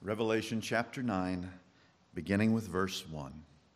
Revelation chapter 9, beginning with verse 1.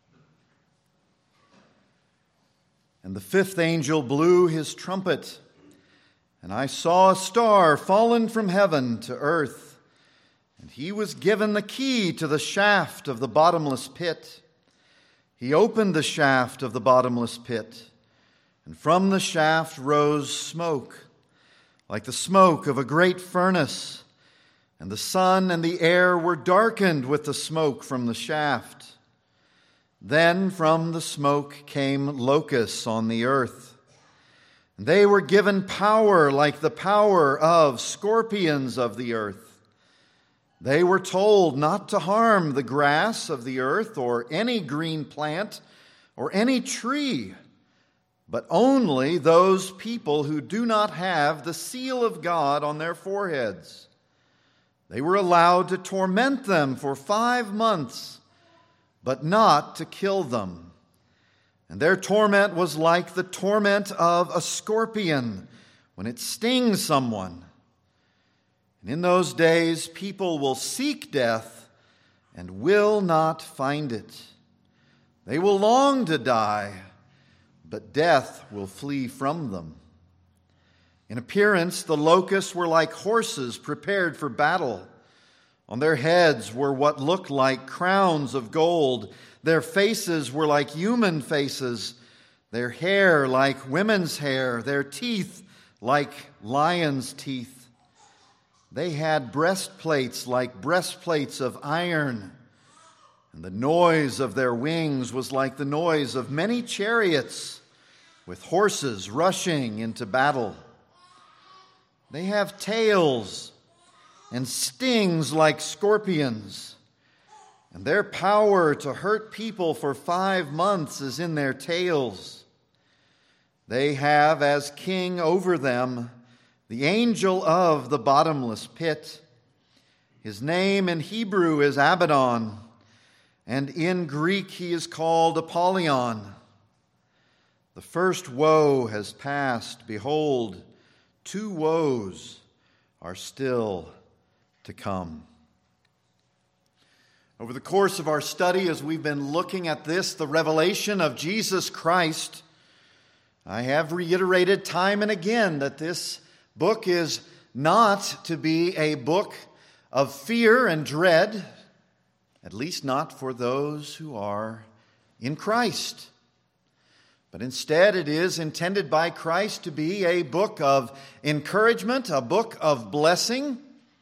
And the fifth angel blew his trumpet, and I saw a star fallen from heaven to earth, and he was given the key to the shaft of the bottomless pit. He opened the shaft of the bottomless pit, and from the shaft rose smoke, like the smoke of a great furnace. And the sun and the air were darkened with the smoke from the shaft. Then from the smoke came locusts on the earth. And they were given power like the power of scorpions of the earth. They were told not to harm the grass of the earth or any green plant or any tree, but only those people who do not have the seal of God on their foreheads. They were allowed to torment them for 5 months, but not to kill them. And their torment was like the torment of a scorpion when it stings someone. And in those days, people will seek death and will not find it. They will long to die, but death will flee from them. In appearance, the locusts were like horses prepared for battle. On their heads were what looked like crowns of gold. Their faces were like human faces, their hair like women's hair, their teeth like lions' teeth. They had breastplates like breastplates of iron, and the noise of their wings was like the noise of many chariots with horses rushing into battle. They have tails and stings like scorpions, and their power to hurt people for 5 months is in their tails. They have as king over them the angel of the bottomless pit. His name in Hebrew is Abaddon, and in Greek he is called Apollyon. The first woe has passed. Behold, 2 woes are still to come. Over the course of our study, as we've been looking at this, the revelation of Jesus Christ, I have reiterated time and again that this book is not to be a book of fear and dread, at least not for those who are in Christ. But instead, it is intended by Christ to be a book of encouragement, a book of blessing,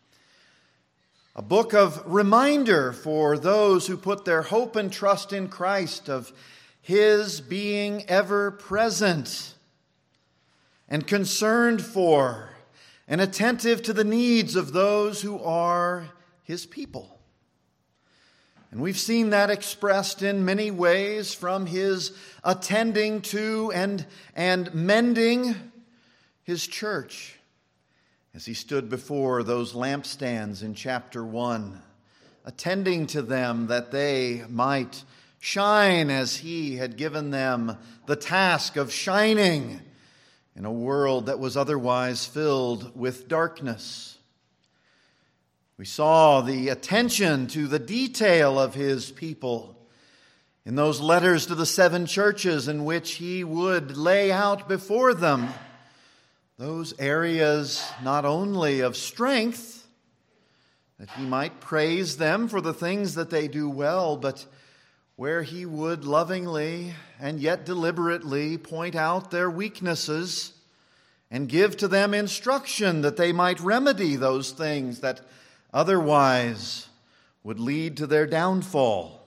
a book of reminder for those who put their hope and trust in Christ of His being ever present and concerned for and attentive to the needs of those who are His people. And we've seen that expressed in many ways, from His attending to and mending His church as He stood before those lampstands in chapter 1, attending to them that they might shine as He had given them the task of shining in a world that was otherwise filled with darkness. We saw the attention to the detail of His people in those letters to the 7 churches in which He would lay out before them those areas not only of strength, that He might praise them for the things that they do well, but where He would lovingly and yet deliberately point out their weaknesses and give to them instruction that they might remedy those things that otherwise would lead to their downfall.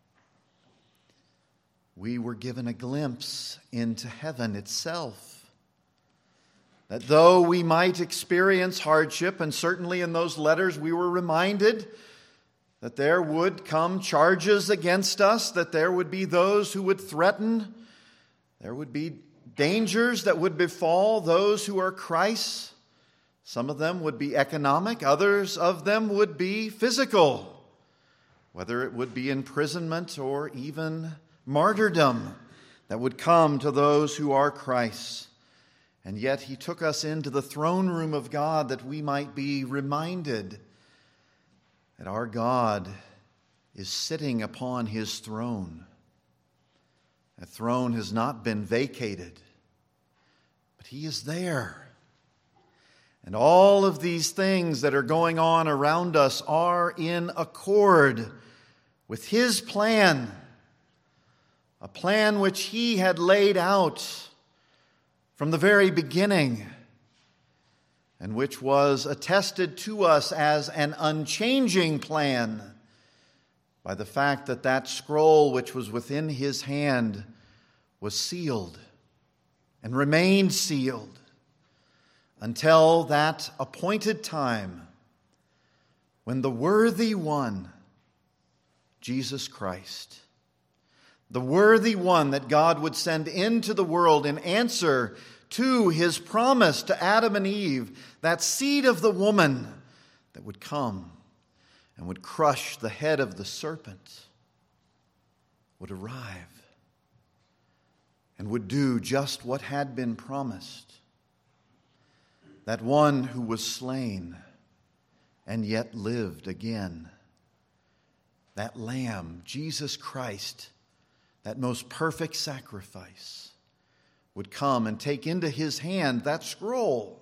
We were given a glimpse into heaven itself. That though we might experience hardship, and certainly in those letters we were reminded that there would come charges against us, that there would be those who would threaten, there would be dangers that would befall those who are Christ's. Some of them would be economic, others of them would be physical, whether it would be imprisonment or even martyrdom that would come to those who are Christ's. And yet He took us into the throne room of God that we might be reminded that our God is sitting upon his throne. That throne has not been vacated, but he is there. And all of these things that are going on around us are in accord with his plan, a plan which he had laid out from the very beginning, and which was attested to us as an unchanging plan by the fact that that scroll which was within his hand was sealed and remained sealed until that appointed time when the worthy one, Jesus Christ, the worthy one that God would send into the world in answer to his promise to Adam and Eve, that seed of the woman that would come and would crush the head of the serpent, would arrive and would do just what had been promised. That one who was slain and yet lived again. That Lamb, Jesus Christ, that most perfect sacrifice, would come and take into his hand that scroll.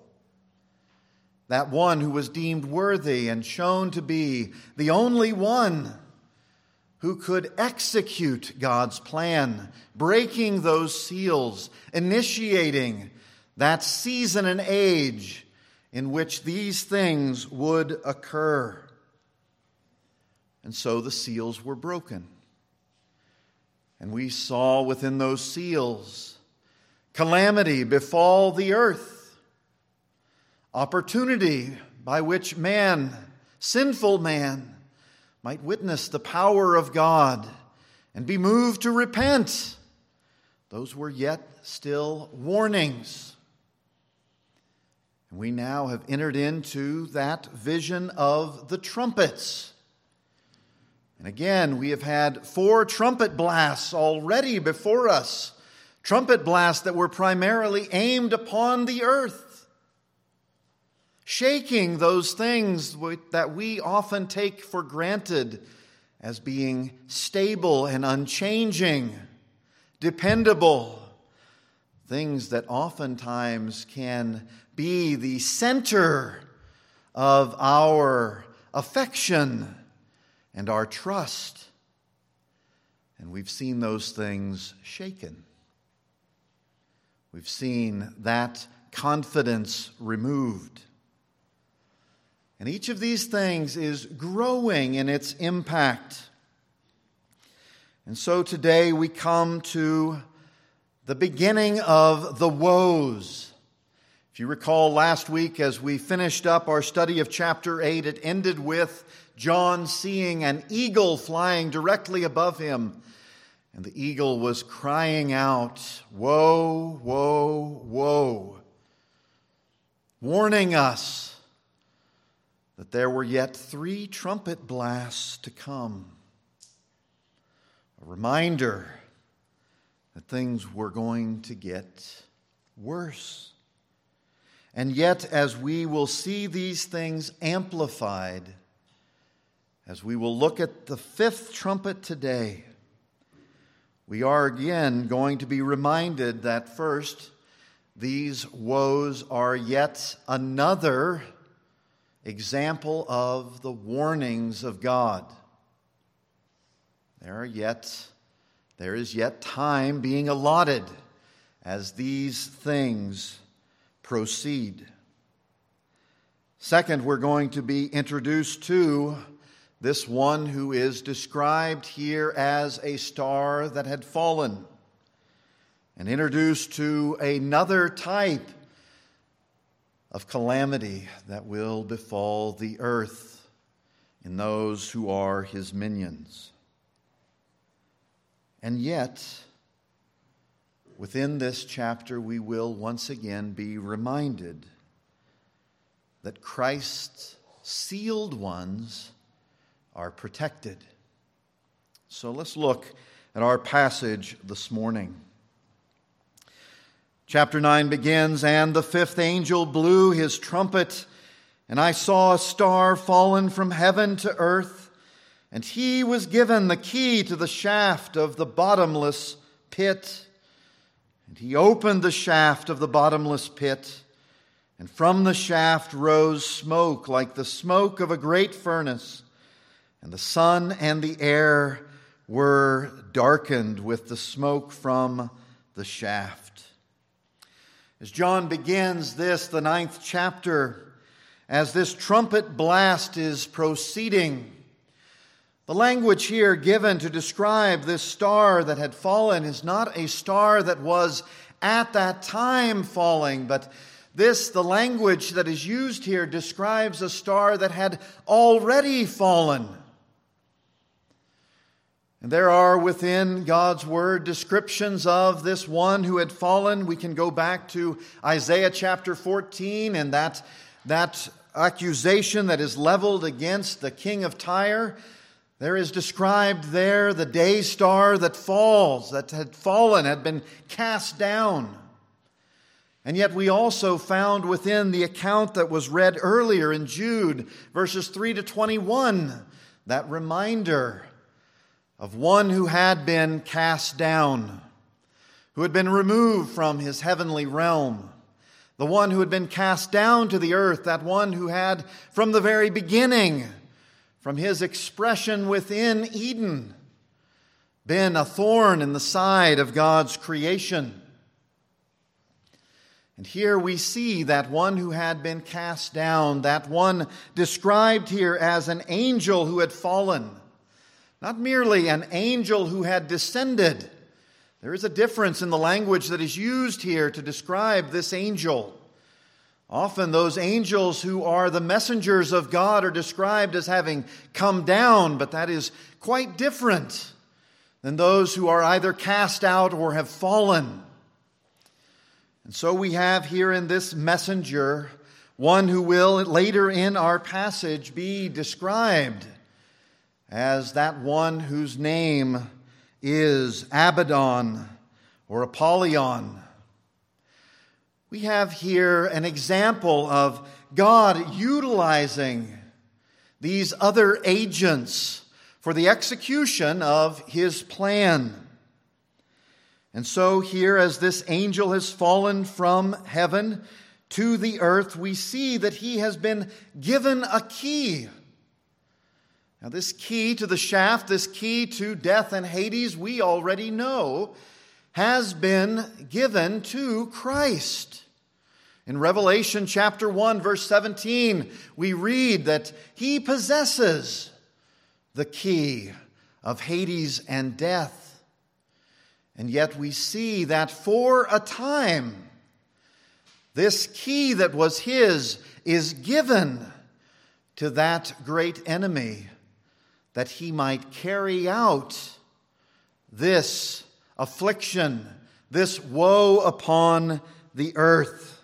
That one who was deemed worthy and shown to be the only one who could execute God's plan, breaking those seals, initiating that season and age in which these things would occur. And so the seals were broken. And we saw within those seals calamity befall the earth, opportunity by which man, sinful man, might witness the power of God and be moved to repent. Those were yet still warnings. And we now have entered into that vision of the trumpets. And again, we have had 4 trumpet blasts already before us. Trumpet blasts that were primarily aimed upon the earth, shaking those things that we often take for granted as being stable and unchanging, dependable, things that oftentimes can be the center of our affection and our trust. And we've seen those things shaken. We've seen that confidence removed. And each of these things is growing in its impact. And so today we come to the beginning of the woes. If you recall last week as we finished up our study of chapter 8, it ended with John seeing an eagle flying directly above him. And the eagle was crying out, "Woe, woe, woe," warning us that there were yet 3 trumpet blasts to come. A reminder that things were going to get worse. And yet, as we will see these things amplified, as we will look at the 5th trumpet today, we are again going to be reminded that first, these woes are yet another example of the warnings of God. There is yet time being allotted as these things proceed. Second, we're going to be introduced to this one who is described here as a star that had fallen, and introduced to another type of calamity that will befall the earth in those who are his minions. And yet, within this chapter, we will once again be reminded that Christ's sealed ones are protected. So let's look at our passage this morning. Chapter 9 begins, "And the 5th angel blew his trumpet, And I saw a star fallen from heaven to earth, and he was given the key to the shaft of the bottomless pit. And he opened the shaft of the bottomless pit, and from the shaft rose smoke like the smoke of a great furnace, and the sun and the air were darkened with the smoke from the shaft. As John begins this, the 9th chapter, as this trumpet blast is proceeding, the language here given to describe this star that had fallen is not a star that was at that time falling, but the language that is used here describes a star that had already fallen. And there are within God's Word descriptions of this one who had fallen. We can go back to Isaiah chapter 14 and that accusation that is leveled against the king of Tyre. There is described there the day star that falls, that had fallen, had been cast down. And yet we also found within the account that was read earlier in Jude, verses 3 to 21, that reminder of one who had been cast down, who had been removed from his heavenly realm, the one who had been cast down to the earth, that one who had from the very beginning, from his expression within Eden, been a thorn in the side of God's creation. And here we see that one who had been cast down, that one described here as an angel who had fallen. Not merely an angel who had descended. There is a difference in the language that is used here to describe this angel. Often those angels who are the messengers of God are described as having come down, but that is quite different than those who are either cast out or have fallen. And so we have here in this messenger one who will later in our passage be described as that one whose name is Abaddon or Apollyon. We have here an example of God utilizing these other agents for the execution of his plan. And so here, as this angel has fallen from heaven to the earth, we see that he has been given a key. Now, this key to the shaft, this key to death and Hades, we already know, has been given to Christ. In Revelation chapter 1, verse 17, we read that he possesses the key of Hades and death. And yet we see that for a time, this key that was his is given to that great enemy, that he might carry out this affliction, this woe upon the earth.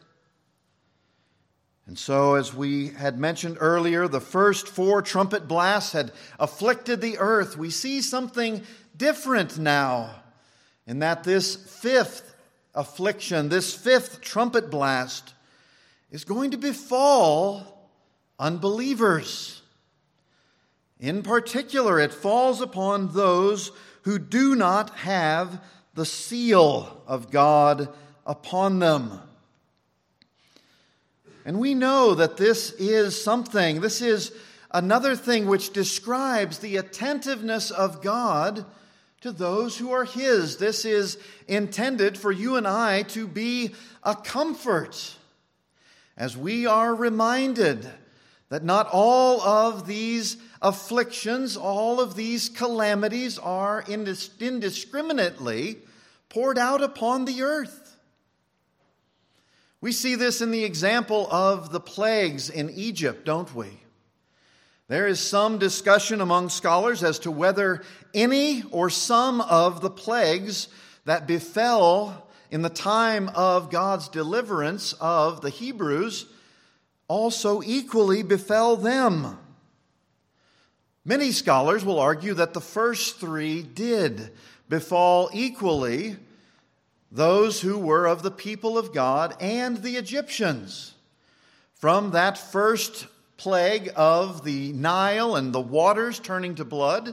And so, as we had mentioned earlier, the first 4 trumpet blasts had afflicted the earth. We see something different now, in that this 5th affliction, this 5th trumpet blast, is going to befall unbelievers. In particular, it falls upon those who do not have the seal of God upon them. And we know that this is another thing which describes the attentiveness of God to those who are his. This is intended for you and I to be a comfort, as we are reminded that not all of these afflictions, all of these calamities are indiscriminately poured out upon the earth. We see this in the example of the plagues in Egypt, don't we? There is some discussion among scholars as to whether any or some of the plagues that befell in the time of God's deliverance of the Hebrews also equally befell them. Many scholars will argue that the first 3 did befall equally those who were of the people of God and the Egyptians. From that first plague of the Nile and the waters turning to blood,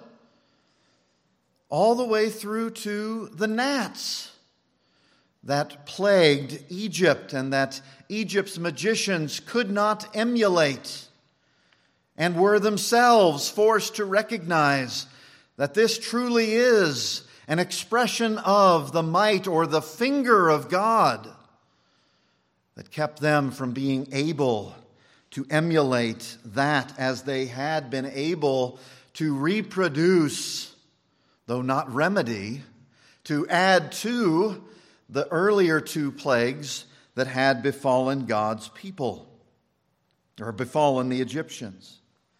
all the way through to the gnats that plagued Egypt and that Egypt's magicians could not emulate and were themselves forced to recognize that this truly is an expression of the might or the finger of God that kept them from being able to emulate that as they had been able to reproduce, though not remedy, to add to the earlier two plagues that had befallen God's people, or befallen the Egyptians.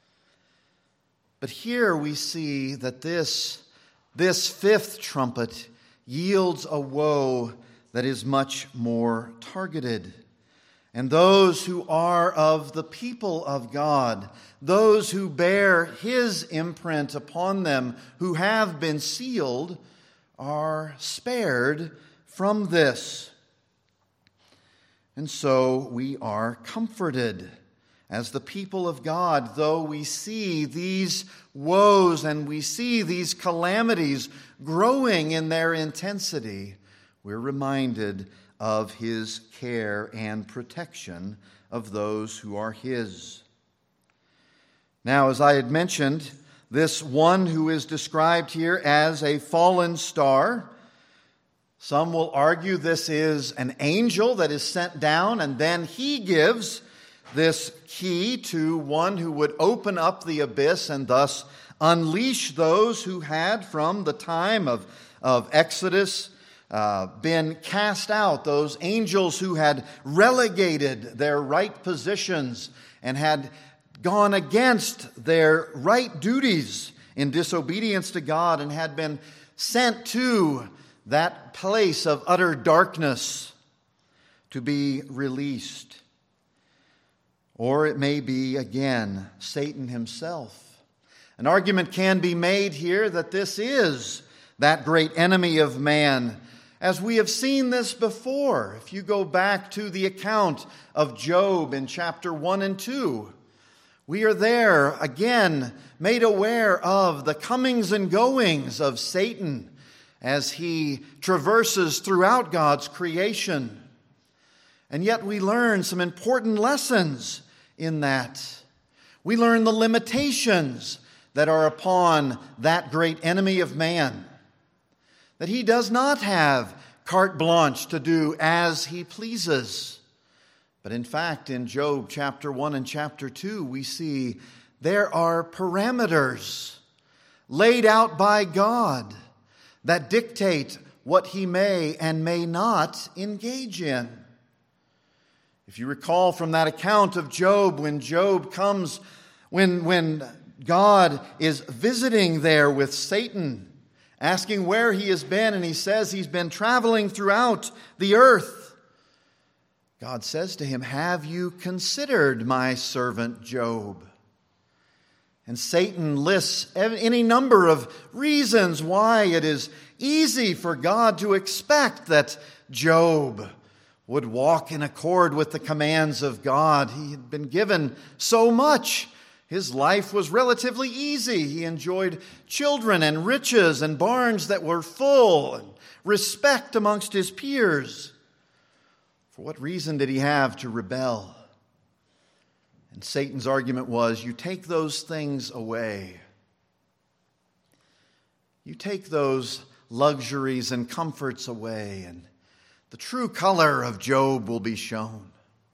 But here we see that this fifth trumpet yields a woe that is much more targeted. And those who are of the people of God, those who bear His imprint upon them, who have been sealed, are spared from this. And so we are comforted as the people of God, though we see these woes and we see these calamities growing in their intensity, we're reminded of His care and protection of those who are His. Now, as I had mentioned, this one who is described here as a fallen star, some will argue this is an angel that is sent down, and then he gives this key to one who would open up the abyss and thus unleash those who had, from the time of Exodus, been cast out, those angels who had relegated their right positions and had gone against their right duties in disobedience to God and had been sent to that place of utter darkness to be released. Or it may be, again, Satan himself. An argument can be made here that this is that great enemy of man, as we have seen this before. If you go back to the account of Job in chapter 1 and 2, we are there again made aware of the comings and goings of Satan as he traverses throughout God's creation. And yet we learn some important lessons in that. We learn the limitations that are upon that great enemy of man. That he does not have carte blanche to do as he pleases. But in fact, in Job chapter 1 and chapter 2, we see there are parameters laid out by God that dictate what he may and may not engage in. If you recall from that account of Job, when Job comes, when God is visiting there with Satan, asking where he has been, and he says he's been traveling throughout the earth. God says to him, "Have you considered my servant Job?" And Satan lists any number of reasons why it is easy for God to expect that Job would walk in accord with the commands of God. He had been given so much. His life was relatively easy. He enjoyed children and riches and barns that were full and respect amongst his peers. For what reason did he have to rebel? And Satan's argument was, you take those things away. You take those luxuries and comforts away, and the true color of Job will be shown.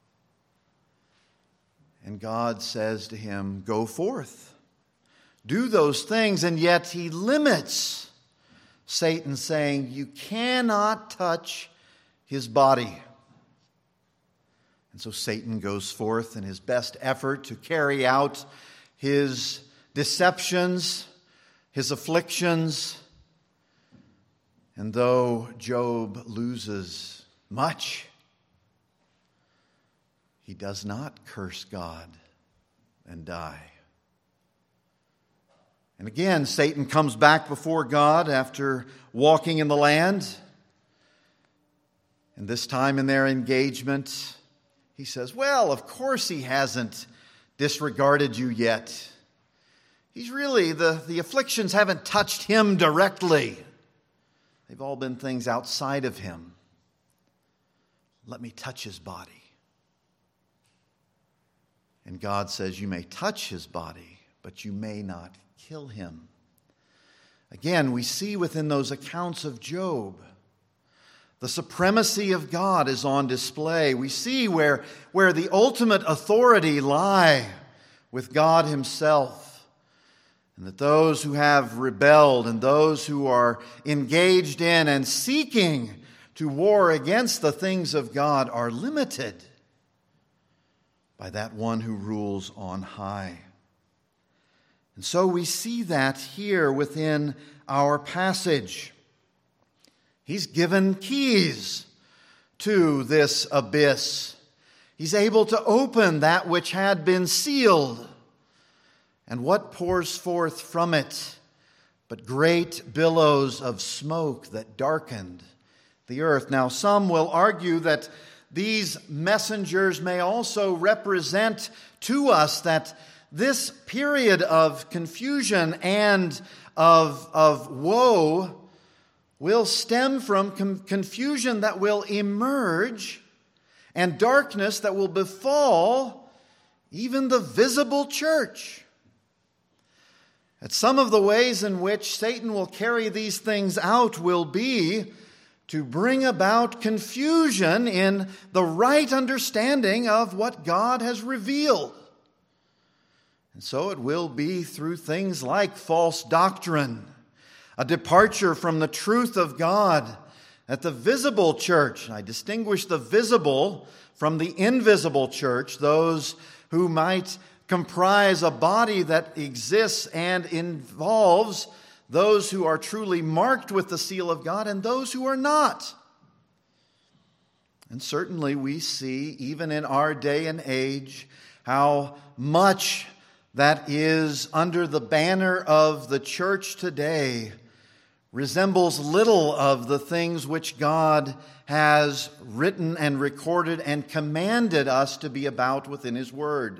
And God says to him, go forth, do those things, and yet he limits Satan, saying, you cannot touch his body. And so Satan goes forth in his best effort to carry out his deceptions, his afflictions. And though Job loses much, he does not curse God and die. And again, Satan comes back before God after walking in the land. And this time in their engagement, he says, well, of course he hasn't disregarded you yet. He's really, the afflictions haven't touched him directly. They've all been things outside of him. Let me touch his body. And God says, you may touch his body, but you may not kill him. Again, we see within those accounts of Job, the supremacy of God is on display. We see where the ultimate authority lie with God himself. And that those who have rebelled and those who are engaged in and seeking to war against the things of God are limited by that one who rules on high. And so we see that here within our passage. He's given keys to this abyss. He's able to open that which had been sealed. And what pours forth from it but great billows of smoke that darkened the earth? Now, some will argue that these messengers may also represent to us that this period of confusion and of woe will stem from confusion that will emerge and darkness that will befall even the visible church. That some of the ways in which Satan will carry these things out will be to bring about confusion in the right understanding of what God has revealed. And so it will be through things like false doctrine, a departure from the truth of God, that the visible church, I distinguish the visible from the invisible church, those who might comprise a body that exists and involves those who are truly marked with the seal of God and those who are not. And certainly we see, even in our day and age, how much that is under the banner of the church today resembles little of the things which God has written and recorded and commanded us to be about within His Word.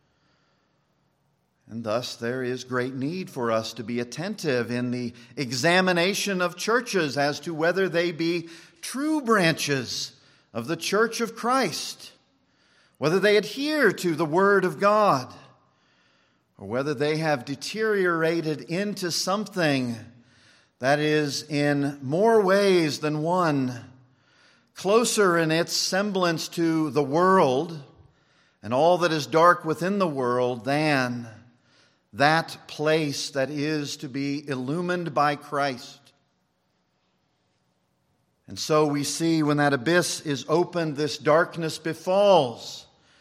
And thus there is great need for us to be attentive in the examination of churches as to whether they be true branches of the Church of Christ, whether they adhere to the Word of God, or whether they have deteriorated into something that is in more ways than one, closer in its semblance to the world and all that is dark within the world than that place that is to be illumined by Christ. And so we see when that abyss is opened, this darkness befalls.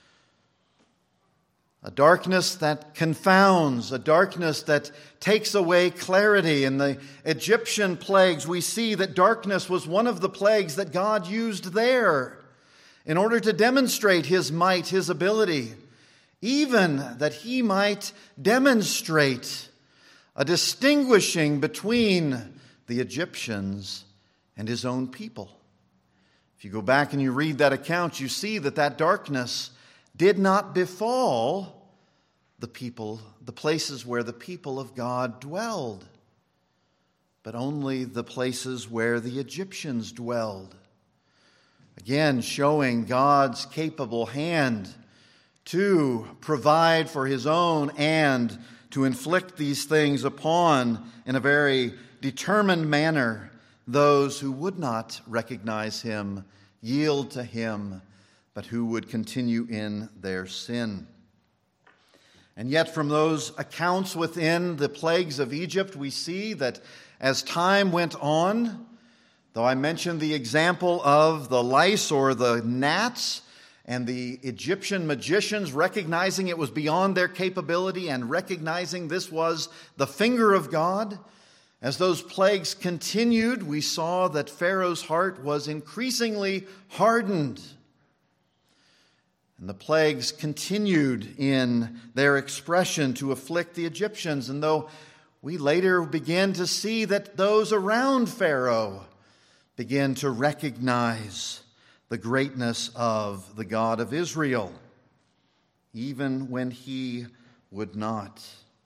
A darkness that confounds, a darkness that takes away clarity. In the Egyptian plagues, we see that darkness was one of the plagues that God used there in order to demonstrate His might, His ability, even that He might demonstrate a distinguishing between the Egyptians and His own people. If you go back and you read that account, you see that that darkness did not befall the people, the places where the people of God dwelled, but only the places where the Egyptians dwelled. Again, showing God's capable hand to provide for His own and to inflict these things upon, in a very determined manner, those who would not recognize Him, yield to Him, but who would continue in their sin. And yet from those accounts within the plagues of Egypt, we see that as time went on, though I mentioned the example of the lice or the gnats, and the Egyptian magicians recognizing it was beyond their capability and recognizing this was the finger of God, as those plagues continued, we saw that Pharaoh's heart was increasingly hardened. And the plagues continued in their expression to afflict the Egyptians. And though we later begin to see that those around Pharaoh begin to recognize the greatness of the God of Israel, even when he would not.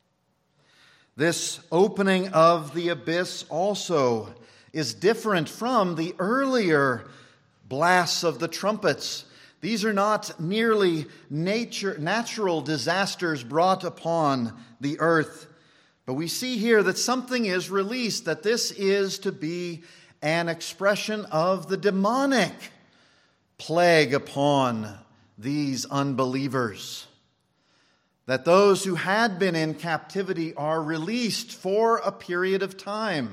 This opening of the abyss also is different from the earlier blasts of the trumpets. These are not merely natural disasters brought upon the earth, but we see here that something is released, that this is to be an expression of the demonic plague upon these unbelievers. That those who had been in captivity are released for a period of time.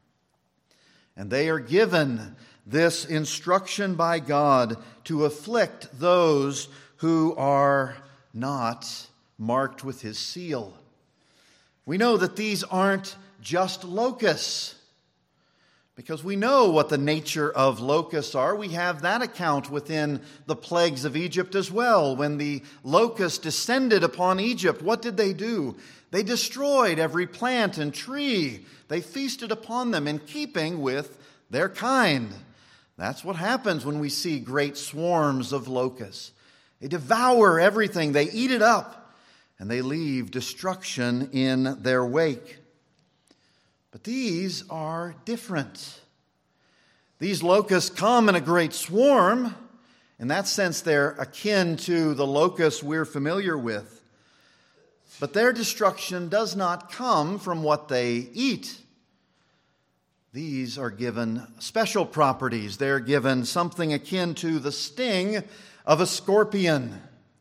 And they are given this instruction by God to afflict those who are not marked with his seal. We know that these aren't just locusts, because we know what the nature of locusts are. We have that account within the plagues of Egypt as well. When the locusts descended upon Egypt, what did they do? They destroyed every plant and tree. They feasted upon them in keeping with their kind. That's what happens when we see great swarms of locusts. They devour everything. They eat it up, and they leave destruction in their wake. But these are different. These locusts come in a great swarm. In that sense, they're akin to the locusts we're familiar with. But their destruction does not come from what they eat. These are given special properties. They're given something akin to the sting of a scorpion.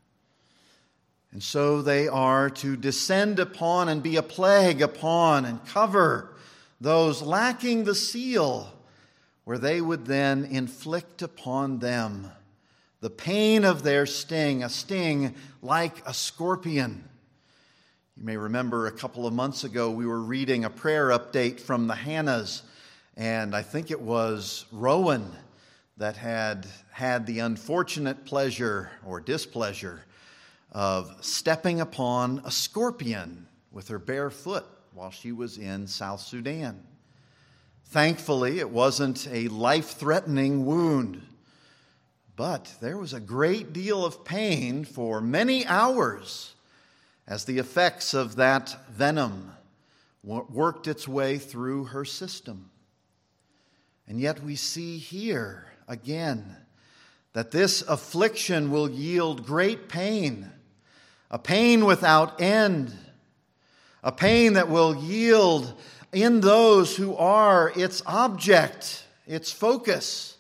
And so they are to descend upon and be a plague upon and cover those lacking the seal, where they would then inflict upon them the pain of their sting, a sting like a scorpion. You may remember a couple of months ago we were reading a prayer update from the Hannahs, and I think it was Rowan that had the unfortunate pleasure or displeasure of stepping upon a scorpion with her bare foot while she was in South Sudan. Thankfully, it wasn't a life-threatening wound, but there was a great deal of pain for many hours as the effects of that venom worked its way through her system. And yet we see here again that this affliction will yield great pain, a pain without end, a pain that will yield in those who are its object, its focus,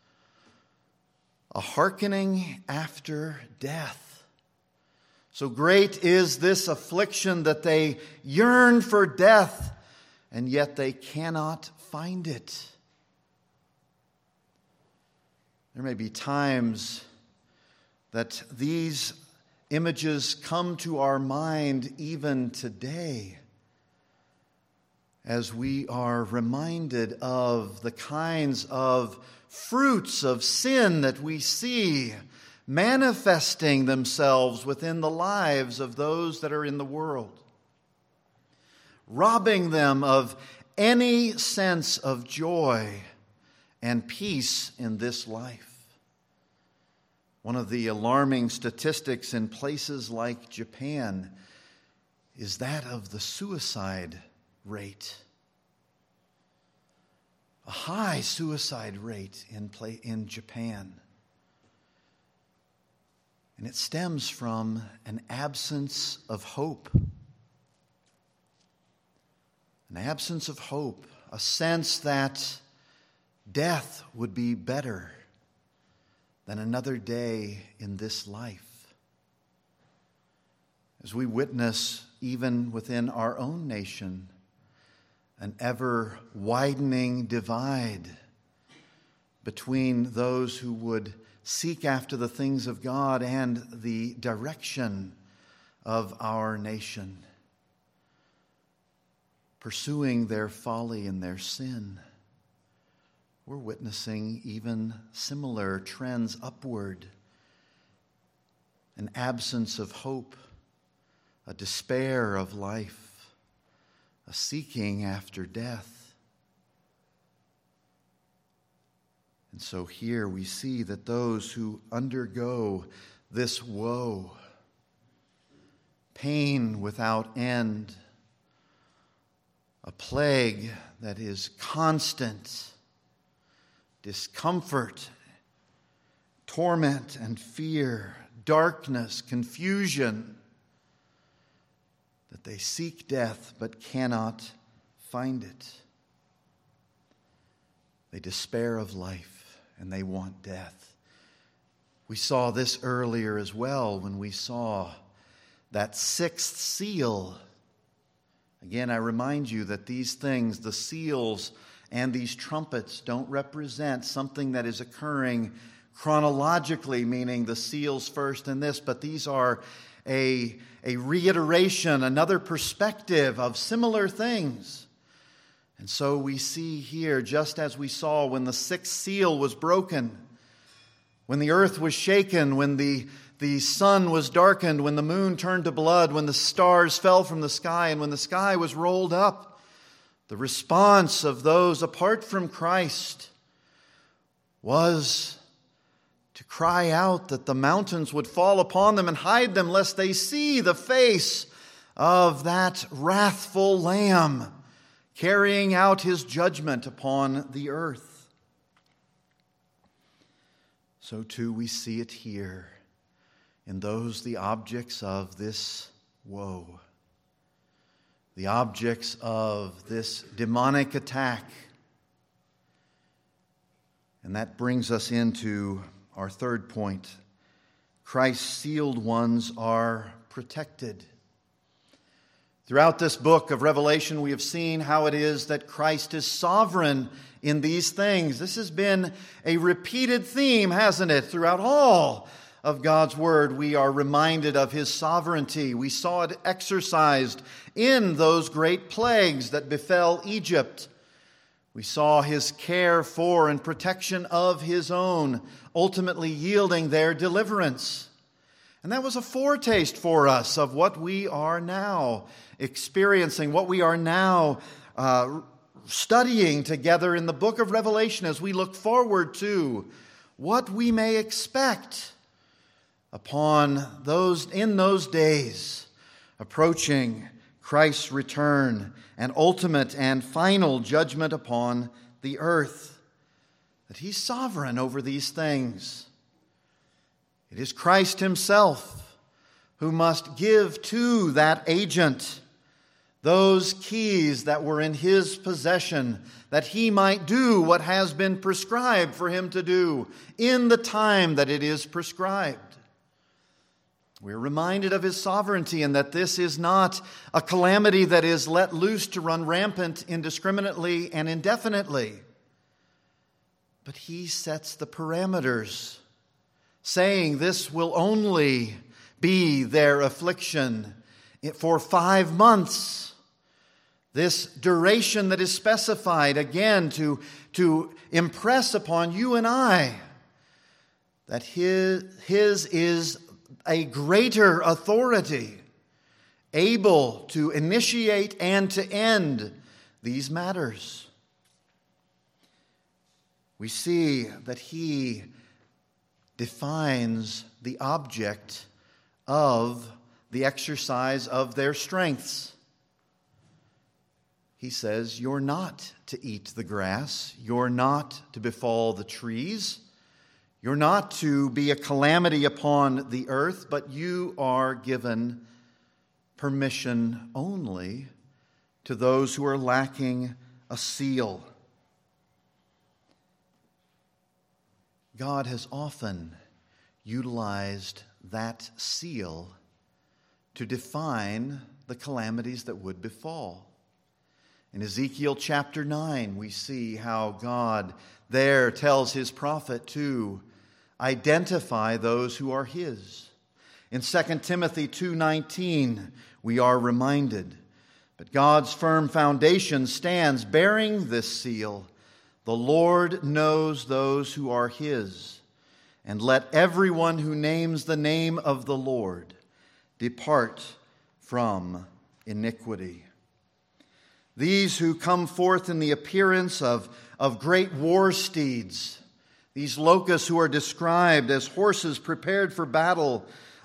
a hearkening after death. So great is this affliction that they yearn for death, and yet they cannot find it. There may be times that these images come to our mind even today as we are reminded of the kinds of fruits of sin that we see manifesting themselves within the lives of those that are in the world, robbing them of any sense of joy and peace in this life. One of the alarming statistics in places like Japan is that of the suicide rate. A high suicide rate in Japan. And it stems from an absence of hope. An absence of hope, a sense that death would be better than another day in this life. As we witness, even within our own nation, an ever-widening divide between those who would seek after the things of God and the direction of our nation, pursuing their folly and their sin. We're witnessing even similar trends upward, an absence of hope, a despair of life, a seeking after death. And so here we see that those who undergo this woe pain without end, a plague that is constant, discomfort, torment and fear, darkness, confusion, that they seek death but cannot find it. They despair of life and they want death. We saw this earlier as well when we saw that sixth seal. Again, I remind you that these things, the seals and these trumpets, don't represent something that is occurring chronologically, meaning the seals first and this, but these are a reiteration, another perspective of similar things. And so we see here, just as we saw when the sixth seal was broken, when the earth was shaken, when the sun was darkened, when the moon turned to blood, when the stars fell from the sky, and when the sky was rolled up, the response of those apart from Christ was to cry out that the mountains would fall upon them and hide them, lest they see the face of that wrathful Lamb carrying out his judgment upon the earth. So too we see it here in those, the objects of this woe, the objects of this demonic attack. And that brings us into our third point. Christ's sealed ones are protected. Throughout this book of Revelation, we have seen how it is that Christ is sovereign in these things. This has been a repeated theme, hasn't it? Throughout all of God's Word, we are reminded of His sovereignty. We saw it exercised in those great plagues that befell Egypt. We saw His care for and protection of His own, ultimately yielding their deliverance. And that was a foretaste for us of what we are now experiencing, what we are now studying together in the book of Revelation as we look forward to what we may expect upon those in those days approaching Christ's return and ultimate and final judgment upon the earth. That He's sovereign over these things. It is Christ Himself who must give to that agent those keys that were in His possession, that He might do what has been prescribed for Him to do in the time that it is prescribed. We're reminded of His sovereignty and that this is not a calamity that is let loose to run rampant indiscriminately and indefinitely. But He sets the parameters, saying this will only be their affliction for 5 months. This duration that is specified, again, to impress upon you and I that His is a greater authority, able to initiate and to end these matters. We see that He defines the object of the exercise of their strengths. He says, you're not to eat the grass, you're not to befall the trees, you're not to be a calamity upon the earth, but you are given permission only to those who are lacking a seal. God has often utilized that seal to define the calamities that would befall. In Ezekiel chapter 9, we see how God there tells His prophet to identify those who are His. In 2 Timothy 2:19, we are reminded, but God's firm foundation stands bearing this seal. The Lord knows those who are His, and let everyone who names the name of the Lord depart from iniquity. These who come forth in the appearance of great war steeds, these locusts who are described as horses prepared for battle,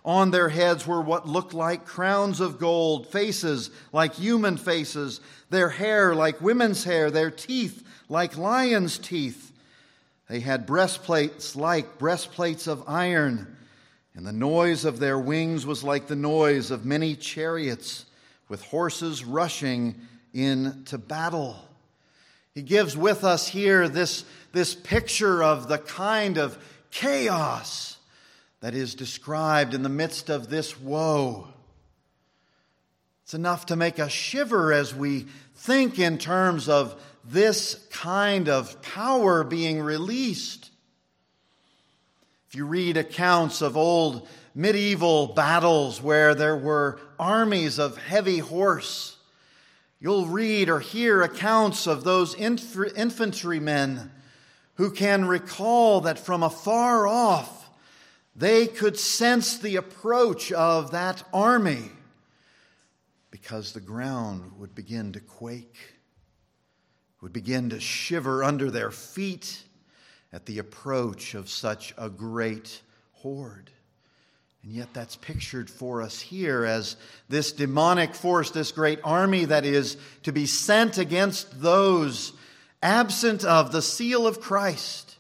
On their heads were what looked like crowns of gold, faces like human faces, their hair like women's hair, their teeth like lions' teeth. They had breastplates like breastplates of iron, and the noise of their wings was like the noise of many chariots with horses rushing into battle. He gives with us here this picture of the kind of chaos that is described in the midst of this woe. It's enough to make us shiver as we think in terms of this kind of power being released. If you read accounts of old medieval battles where there were armies of heavy horse, you'll read or hear accounts of those infantrymen who can recall that from afar off they could sense the approach of that army because the ground would begin to quake, would begin to shiver under their feet at the approach of such a great horde. And yet that's pictured for us here as this demonic force, this great army that is to be sent against those absent of the seal of Christ,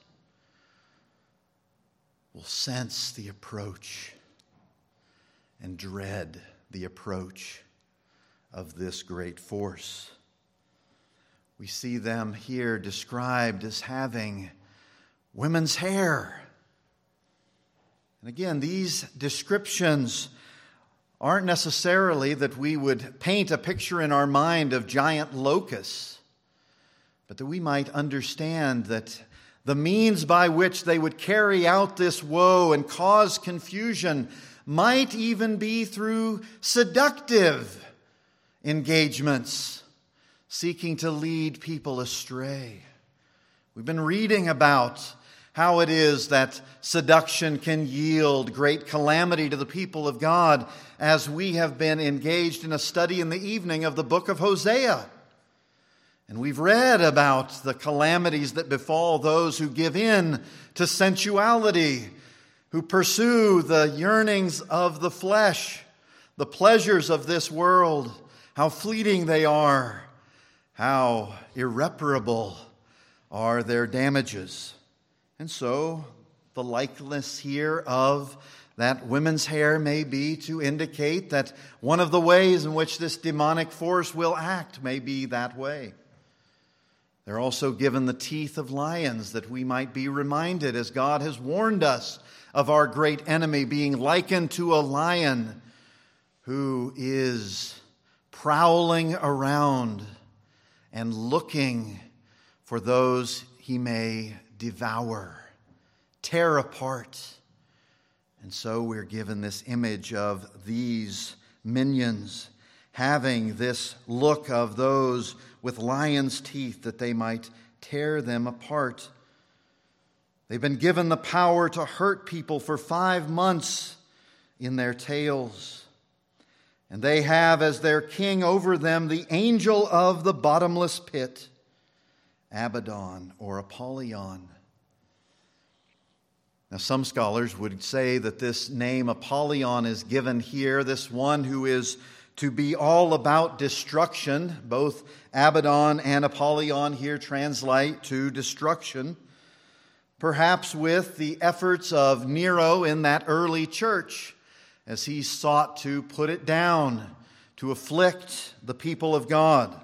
will sense the approach and dread the approach of this great force. We see them here described as having women's hair. And again, these descriptions aren't necessarily that we would paint a picture in our mind of giant locusts, but that we might understand that the means by which they would carry out this woe and cause confusion might even be through seductive engagements, seeking to lead people astray. We've been reading about how it is that seduction can yield great calamity to the people of God as we have been engaged in a study in the evening of the book of Hosea. And we've read about the calamities that befall those who give in to sensuality, who pursue the yearnings of the flesh, the pleasures of this world, how fleeting they are, how irreparable are their damages. And so the likeness here of that women's hair may be to indicate that one of the ways in which this demonic force will act may be that way. They're also given the teeth of lions that we might be reminded, as God has warned us, of our great enemy being likened to a lion who is prowling around and looking for those he may devour, tear apart. And so we're given this image of these minions having this look of those with lions' teeth that they might tear them apart. They've been given the power to hurt people for 5 months in their tails. And they have as their king over them the angel of the bottomless pit, Abaddon or Apollyon. Now, some scholars would say that this name Apollyon is given here, this one who is to be all about destruction. Both Abaddon and Apollyon here translate to destruction, perhaps with the efforts of Nero in that early church as he sought to put it down, to afflict the people of God,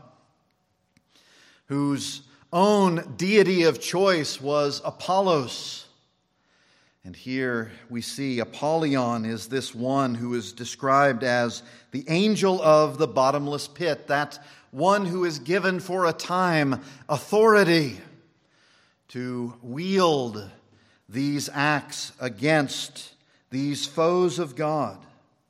whose own deity of choice was Apollos. And here we see Apollyon is this one who is described as the angel of the bottomless pit, that one who is given for a time authority to wield these acts against these foes of God.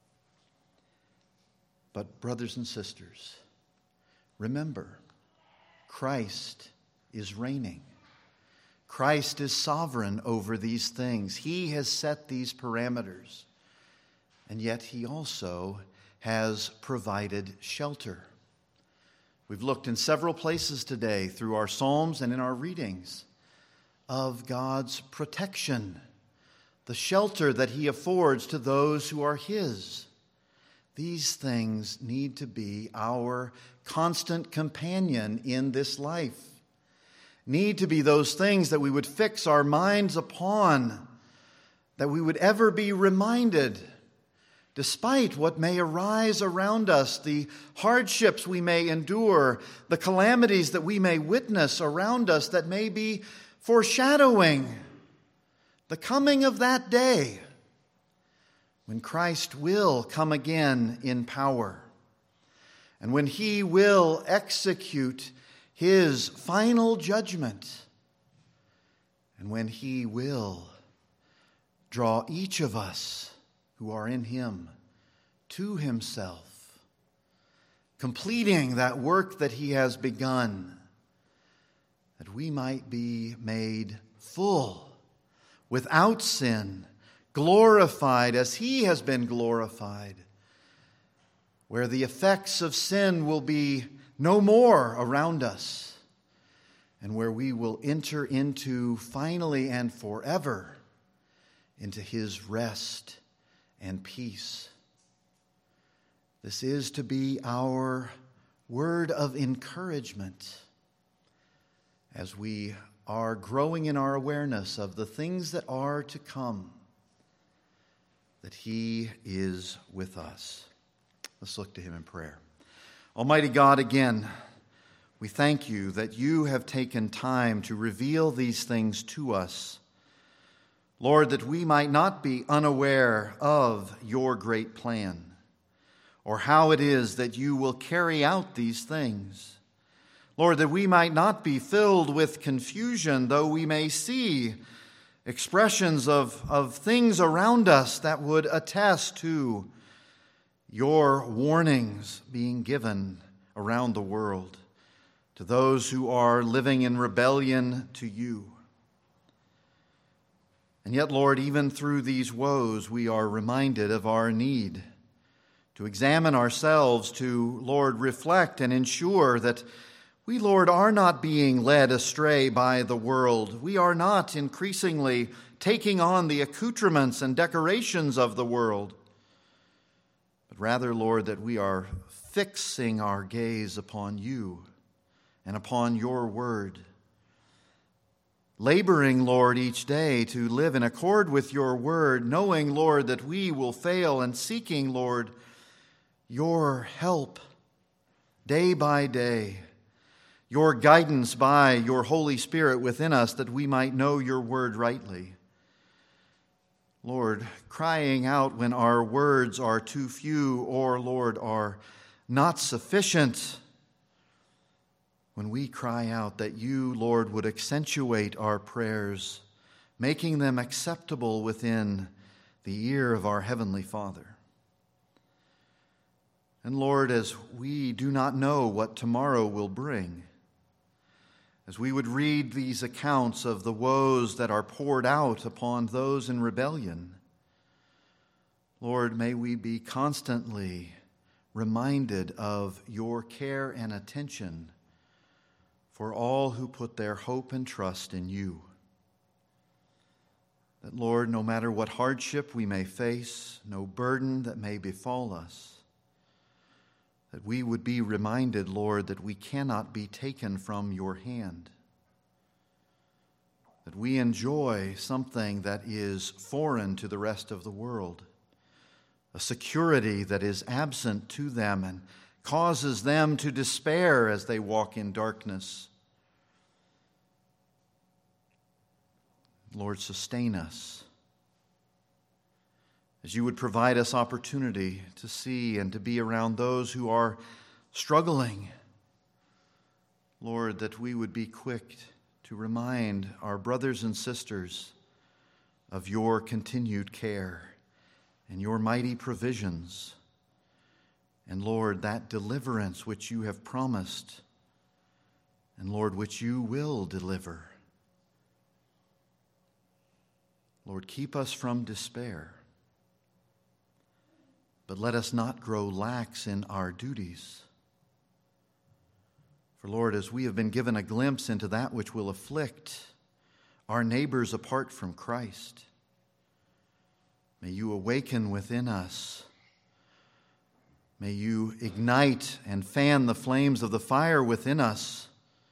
But brothers and sisters, remember, Christ is reigning. Christ is sovereign over these things. He has set these parameters. And yet he also has provided shelter. We've looked in several places today through our Psalms and in our readings of God's protection, the shelter that he affords to those who are his. These things need to be our constant companion in this life. Need to be those things that we would fix our minds upon, that we would ever be reminded, despite what may arise around us, the hardships we may endure, the calamities that we may witness around us that may be foreshadowing the coming of that day when Christ will come again in power, and when he will execute his final judgment, and when he will draw each of us who are in him to himself, completing that work that he has begun, that we might be made full, without sin, glorified as he has been glorified, where the effects of sin will be no more around us, and where we will enter into, finally and forever, into his rest and peace. This is to be our word of encouragement as we are growing in our awareness of the things that are to come, that he is with us. Let's look to him in prayer. Almighty God, again, we thank you that you have taken time to reveal these things to us. Lord, that we might not be unaware of your great plan, or how it is that you will carry out these things. Lord, that we might not be filled with confusion, though we may see expressions of things around us that would attest to your warnings being given around the world to those who are living in rebellion to you. And yet, Lord, even through these woes, we are reminded of our need to examine ourselves, to, Lord, reflect and ensure that we, Lord, are not being led astray by the world. We are not increasingly taking on the accoutrements and decorations of the world, but rather, Lord, that we are fixing our gaze upon you and upon your word. Laboring, Lord, each day to live in accord with your word, knowing, Lord, that we will fail, and seeking, Lord, your help day by day, your guidance by your Holy Spirit within us, that we might know your word rightly. Lord, crying out when our words are too few or, Lord, are not sufficient. When we cry out that you, Lord, would accentuate our prayers, making them acceptable within the ear of our Heavenly Father. And Lord, as we do not know what tomorrow will bring, as we would read these accounts of the woes that are poured out upon those in rebellion, Lord, may we be constantly reminded of your care and attention for all who put their hope and trust in you. That, Lord, no matter what hardship we may face, no burden that may befall us, that we would be reminded, Lord, that we cannot be taken from your hand, that we enjoy something that is foreign to the rest of the world, a security that is absent to them and causes them to despair as they walk in darkness. Lord, sustain us as you would provide us opportunity to see and to be around those who are struggling. Lord, that we would be quick to remind our brothers and sisters of your continued care and your mighty provisions. And Lord, that deliverance which you have promised, and Lord, which you will deliver. Lord, keep us from despair, but let us not grow lax in our duties. For Lord, as we have been given a glimpse into that which will afflict our neighbors apart from Christ, May you awaken within us. May you ignite and fan the flames of the fire within us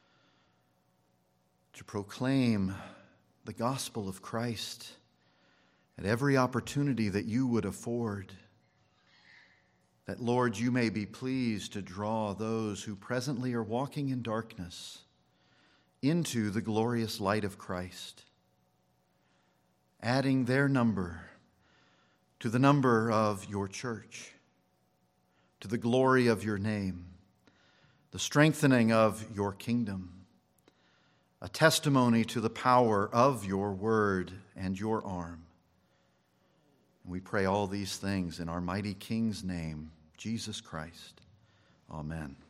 to proclaim the gospel of Christ at every opportunity that you would afford. That, Lord, you may be pleased to draw those who presently are walking in darkness into the glorious light of Christ, adding their number to the number of your church, to the glory of your name, the strengthening of your kingdom, a testimony to the power of your word and your arm. And we pray all these things in our mighty King's name, Jesus Christ. Amen.